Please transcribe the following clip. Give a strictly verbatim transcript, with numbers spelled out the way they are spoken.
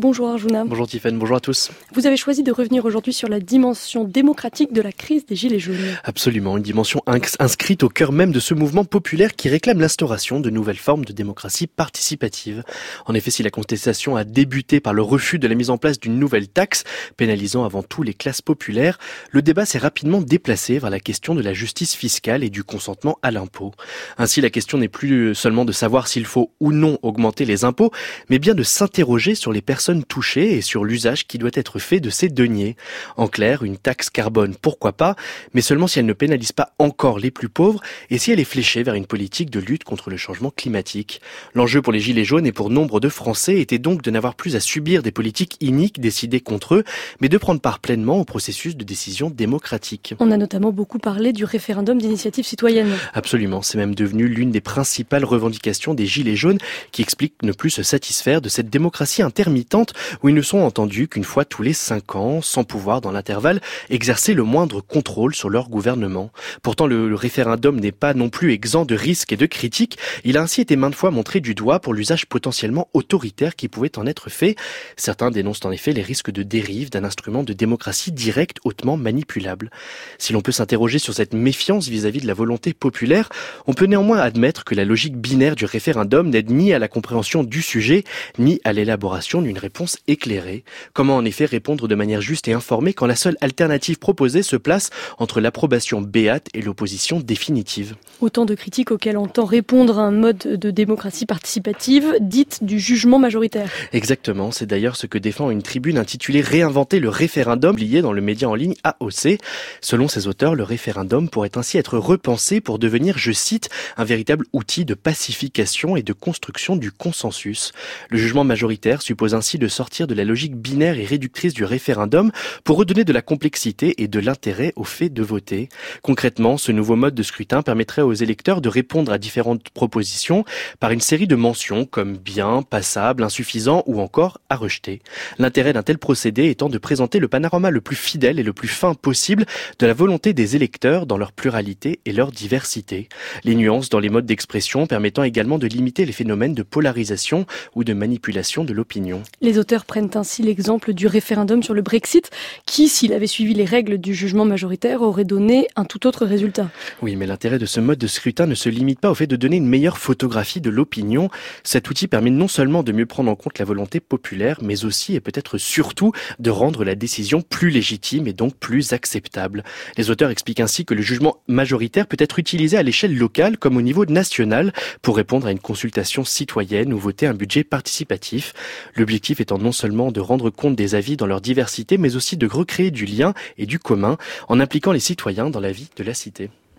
Bonjour Arjuna. Bonjour Tiffaine, bonjour à tous. Vous avez choisi de revenir aujourd'hui sur la dimension démocratique de la crise des Gilets jaunes. Absolument, une dimension inscrite au cœur même de ce mouvement populaire qui réclame l'instauration de nouvelles formes de démocratie participative. En effet, si la contestation a débuté par le refus de la mise en place d'une nouvelle taxe, pénalisant avant tout les classes populaires, le débat s'est rapidement déplacé vers la question de la justice fiscale et du consentement à l'impôt. Ainsi, la question n'est plus seulement de savoir s'il faut ou non augmenter les impôts, mais bien de s'interroger sur les personnes touchées et sur l'usage qui doit être fait de ces deniers. En clair, une taxe carbone, pourquoi pas, mais seulement si elle ne pénalise pas encore les plus pauvres et si elle est fléchée vers une politique de lutte contre le changement climatique. L'enjeu pour les Gilets jaunes et pour nombre de Français était donc de n'avoir plus à subir des politiques iniques décidées contre eux, mais de prendre part pleinement au processus de décision démocratique. On a notamment beaucoup parlé du référendum d'initiative citoyenne. Absolument, c'est même devenu l'une des principales revendications des Gilets jaunes qui expliquent ne plus se satisfaire de cette démocratie intermittente où ils ne sont entendus qu'une fois tous les cinq ans, sans pouvoir, dans l'intervalle, exercer le moindre contrôle sur leur gouvernement. Pourtant, le, le référendum n'est pas non plus exempt de risques et de critiques. Il a ainsi été maintes fois montré du doigt pour l'usage potentiellement autoritaire qui pouvait en être fait. Certains dénoncent en effet les risques de dérive d'un instrument de démocratie directe hautement manipulable. Si l'on peut s'interroger sur cette méfiance vis-à-vis de la volonté populaire, on peut néanmoins admettre que la logique binaire du référendum n'aide ni à la compréhension du sujet, ni à l'élaboration d'une réponse éclairée. Comment en effet répondre de manière juste et informée quand la seule alternative proposée se place entre l'approbation béate et l'opposition définitive? Autant de critiques auxquelles on tend répondre à un mode de démocratie participative, dite du jugement majoritaire. Exactement, c'est d'ailleurs ce que défend une tribune intitulée « Réinventer le référendum » liée dans le média en ligne A O C. Selon ses auteurs, le référendum pourrait ainsi être repensé pour devenir, je cite, un véritable outil de pacification et de construction du consensus. Le jugement majoritaire suppose ainsi de sortir de la logique binaire et réductrice du référendum pour redonner de la complexité et de l'intérêt au fait de voter. Concrètement, ce nouveau mode de scrutin permettrait aux électeurs de répondre à différentes propositions par une série de mentions comme bien, passable, insuffisant ou encore à rejeter. L'intérêt d'un tel procédé étant de présenter le panorama le plus fidèle et le plus fin possible de la volonté des électeurs dans leur pluralité et leur diversité. Les nuances dans les modes d'expression permettant également de limiter les phénomènes de polarisation ou de manipulation de l'opinion. Les auteurs prennent ainsi l'exemple du référendum sur le Brexit, qui, s'il avait suivi les règles du jugement majoritaire, aurait donné un tout autre résultat. Oui, mais l'intérêt de ce mode de scrutin ne se limite pas au fait de donner une meilleure photographie de l'opinion. Cet outil permet non seulement de mieux prendre en compte la volonté populaire, mais aussi et peut-être surtout de rendre la décision plus légitime et donc plus acceptable. Les auteurs expliquent ainsi que le jugement majoritaire peut être utilisé à l'échelle locale comme au niveau national pour répondre à une consultation citoyenne ou voter un budget participatif. L'objectif étant non seulement de rendre compte des avis dans leur diversité, mais aussi de recréer du lien et du commun en impliquant les citoyens dans la vie de la cité.